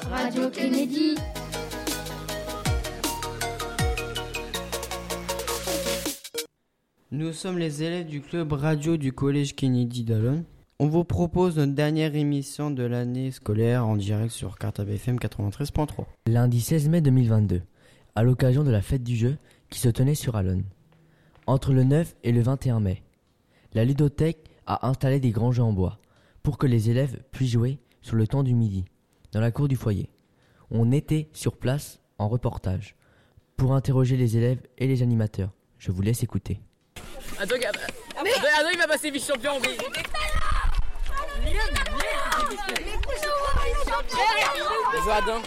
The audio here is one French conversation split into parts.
Radio Kennedy. Nous sommes les élèves du club radio du collège Kennedy d'Allonnes. On vous propose notre dernière émission de l'année scolaire en direct sur Cartable FM 93.3. Lundi 16 mai 2022, à l'occasion de la fête du jeu qui se tenait sur Allonnes. Entre le 9 et le 21 mai, la ludothèque a installé des grands jeux en bois pour que les élèves puissent jouer sur le temps du midi, dans la cour du foyer. On était sur place en reportage pour interroger les élèves et les animateurs. Je vous laisse écouter. Attends, il va passer vice-champion. Bonjour Adam.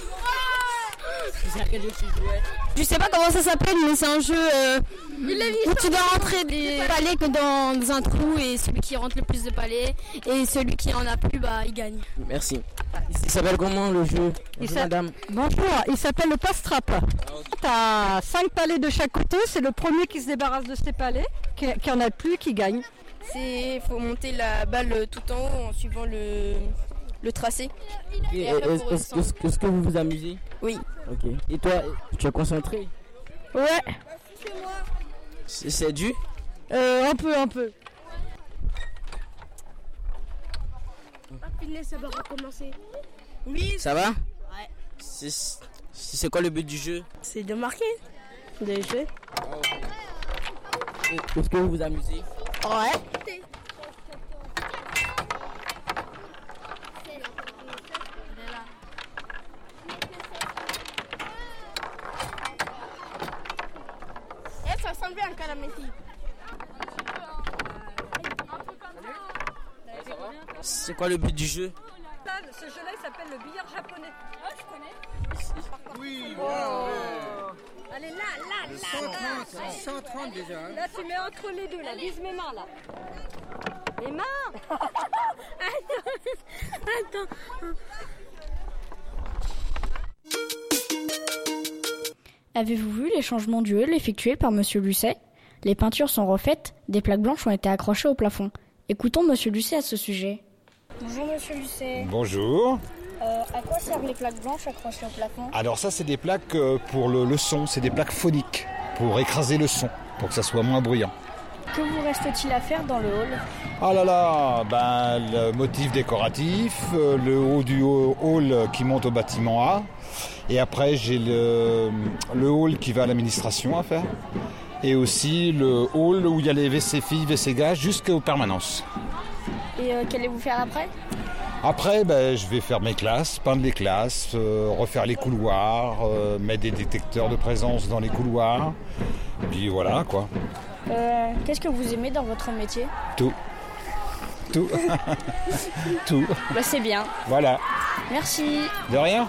Je sais pas comment ça s'appelle, mais c'est un jeu où tu dois rentrer des palais que dans un trou, et celui qui rentre le plus de palais et celui qui en a plus, il gagne. Merci. Il s'appelle comment le jeu? Bonjour madame. Bonjour, il s'appelle le passe-trappe. T'as 5 palais de chaque côté, c'est le premier qui se débarrasse de ces palais, qui en a plus, qui gagne. Il faut monter la balle tout en haut en suivant le tracé. Est-ce que vous vous amusez? Oui. Ok. Et toi, tu es concentré? Ouais. C'est dû? Un peu. Ça va recommencer. Oui. Ça va? Ouais. C'est quoi le but du jeu? C'est de marquer. De jouer. Est-ce que vous vous amusez? Ouais. Ça ressemble à un calaméti. C'est quoi le but du jeu? Ce jeu-là, il s'appelle le billard japonais. Oh, je connais. Oui, Allez, là. 130 déjà. Là, tu mets entre les deux, là. Vise mes mains, là. Les mains. Attends. Avez-vous vu les changements du hall effectués par Monsieur Lucet? Les peintures sont refaites, des plaques blanches ont été accrochées au plafond. Écoutons Monsieur Lucet à ce sujet. Bonjour Monsieur Lucet. Bonjour. À quoi servent les plaques blanches accrochées au plafond? Alors ça, c'est des plaques pour le son, c'est des plaques phoniques, pour écraser le son, pour que ça soit moins bruyant. Que vous reste-t-il à faire dans le hall? Ah là là, le motif décoratif, le haut du hall qui monte au bâtiment A. Et après, j'ai le hall qui va à l'administration à faire. Et aussi le hall où il y a les WC filles, WC gars, jusqu'aux permanences. Et qu'allez-vous faire après? Après, je vais faire mes classes, peindre les classes, refaire les couloirs, mettre des détecteurs de présence dans les couloirs. Puis voilà, quoi. Qu'est-ce que vous aimez dans votre métier? Tout. Tout. C'est bien. Voilà. Merci. De rien.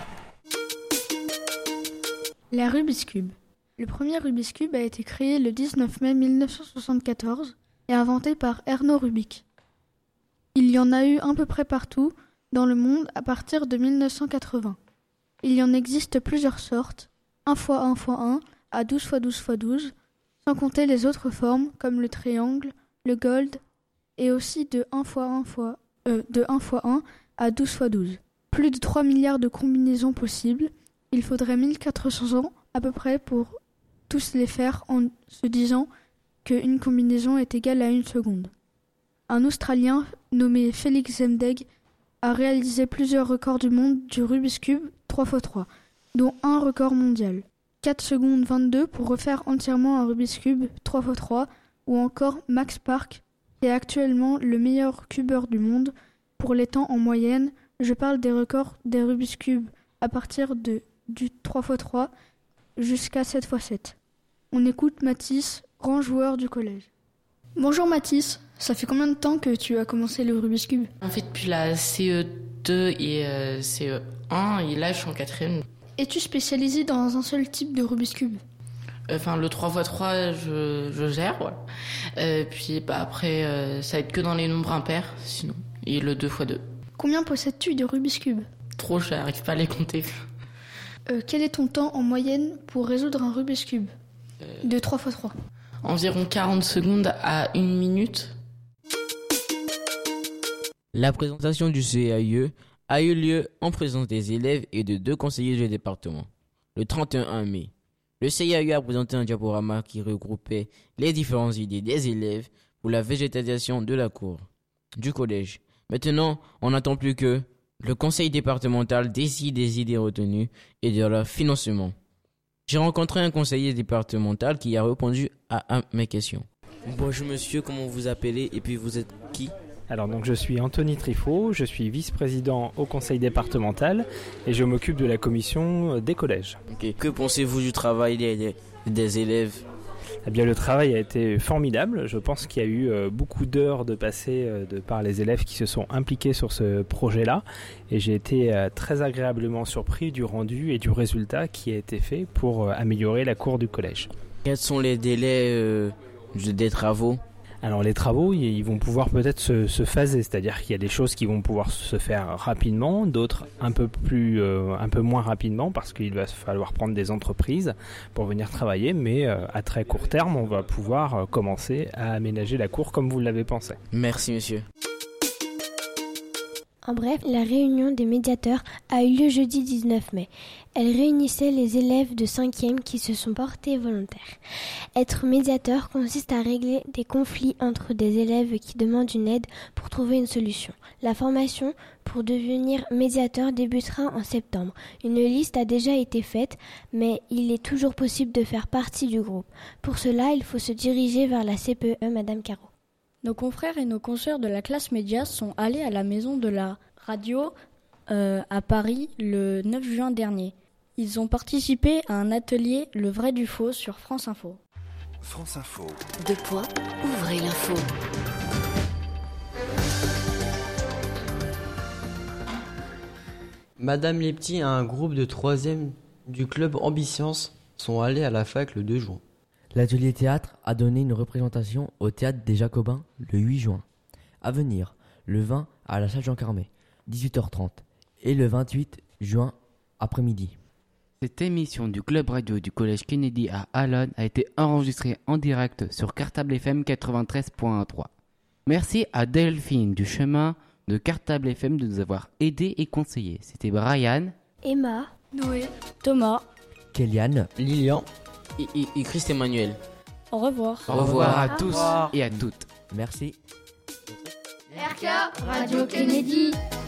La Rubik's Cube. Le premier Rubik's Cube a été créé le 19 mai 1974 et inventé par Erno Rubik. Il y en a eu à peu près partout dans le monde à partir de 1980. Il y en existe plusieurs sortes, 1x1x1 à 12x12x12, sans compter les autres formes comme le triangle, le gold et aussi de 1x1 à 12x12. Plus de 3 milliards de combinaisons possibles, il faudrait 1400 ans à peu près pour tous les faire en se disant qu'une combinaison est égale à 1 seconde. Un Australien nommé Felix Zemdeg a réalisé plusieurs records du monde du Rubik's Cube 3x3, dont un record mondial. 4 secondes 22 pour refaire entièrement un Rubik's Cube 3x3, ou encore Max Park, qui est actuellement le meilleur cubeur du monde pour les temps en moyenne. Je parle des records des Rubik's Cube à partir du 3x3 jusqu'à 7x7. On écoute Mathis, grand joueur du collège. Bonjour Mathis, ça fait combien de temps que tu as commencé le Rubik's Cube? En fait, depuis la CE2 et CE1, et là je suis en 4e. Es-tu spécialisé dans un seul type de Rubik's Cube? Enfin, le 3x3, je gère, voilà. Puis après, ça va être que dans les nombres impairs, sinon. Et le 2x2. Combien possèdes-tu de Rubik's Cube? Trop, j'arrive pas à les compter. Quel est ton temps en moyenne pour résoudre un Rubik's Cube de 3x3? Environ 40 secondes à 1 minute. La présentation du CAIE a eu lieu en présence des élèves et de 2 conseillers du département. Le 31 mai, le CIAU a présenté un diaporama qui regroupait les différentes idées des élèves pour la végétalisation de la cour du collège. Maintenant, on n'attend plus que le conseil départemental décide des idées retenues et de leur financement. J'ai rencontré un conseiller départemental qui a répondu à mes questions. Bonjour monsieur, comment vous appelez et puis vous êtes qui ? Alors donc je suis Anthony Trifot, je suis vice-président au conseil départemental et je m'occupe de la commission des collèges. Okay. Que pensez-vous du travail des élèves ? Eh bien le travail a été formidable, je pense qu'il y a eu beaucoup d'heures de passées par les élèves qui se sont impliqués sur ce projet-là et j'ai été très agréablement surpris du rendu et du résultat qui a été fait pour améliorer la cour du collège. Quels sont les délais des travaux ? Alors les travaux, ils vont pouvoir peut-être se phaser, c'est-à-dire qu'il y a des choses qui vont pouvoir se faire rapidement, d'autres un peu moins rapidement parce qu'il va falloir prendre des entreprises pour venir travailler, mais à très court terme, on va pouvoir commencer à aménager la cour comme vous l'avez pensé. Merci monsieur. En bref, la réunion des médiateurs a eu lieu jeudi 19 mai. Elle réunissait les élèves de 5e qui se sont portés volontaires. Être médiateur consiste à régler des conflits entre des élèves qui demandent une aide pour trouver une solution. La formation pour devenir médiateur débutera en septembre. Une liste a déjà été faite, mais il est toujours possible de faire partie du groupe. Pour cela, il faut se diriger vers la CPE Madame Caro. Nos confrères et nos consoeurs de la classe média sont allés à la maison de la radio à Paris le 9 juin dernier. Ils ont participé à un atelier Le vrai du faux sur France Info. France Info. Ouvrez l'info. Madame Lepti et un groupe de 3e du club Ambitions sont allés à la fac le 2 juin. L'atelier théâtre a donné une représentation au théâtre des Jacobins le 8 juin. À venir, le 20 à la salle Jean Carmet, 18h30. Et le 28 juin, après-midi. Cette émission du Club Radio du Collège Kennedy à Allonne a été enregistrée en direct sur Cartable FM 93.3. Merci à Delphine du Chemin de Cartable FM de nous avoir aidés et conseillés. C'était Brian, Emma, Noé, Thomas, Kéliane, Lilian et Christ Emmanuel. Au revoir. Au revoir à tous et à toutes. Merci. RK Radio Kennedy.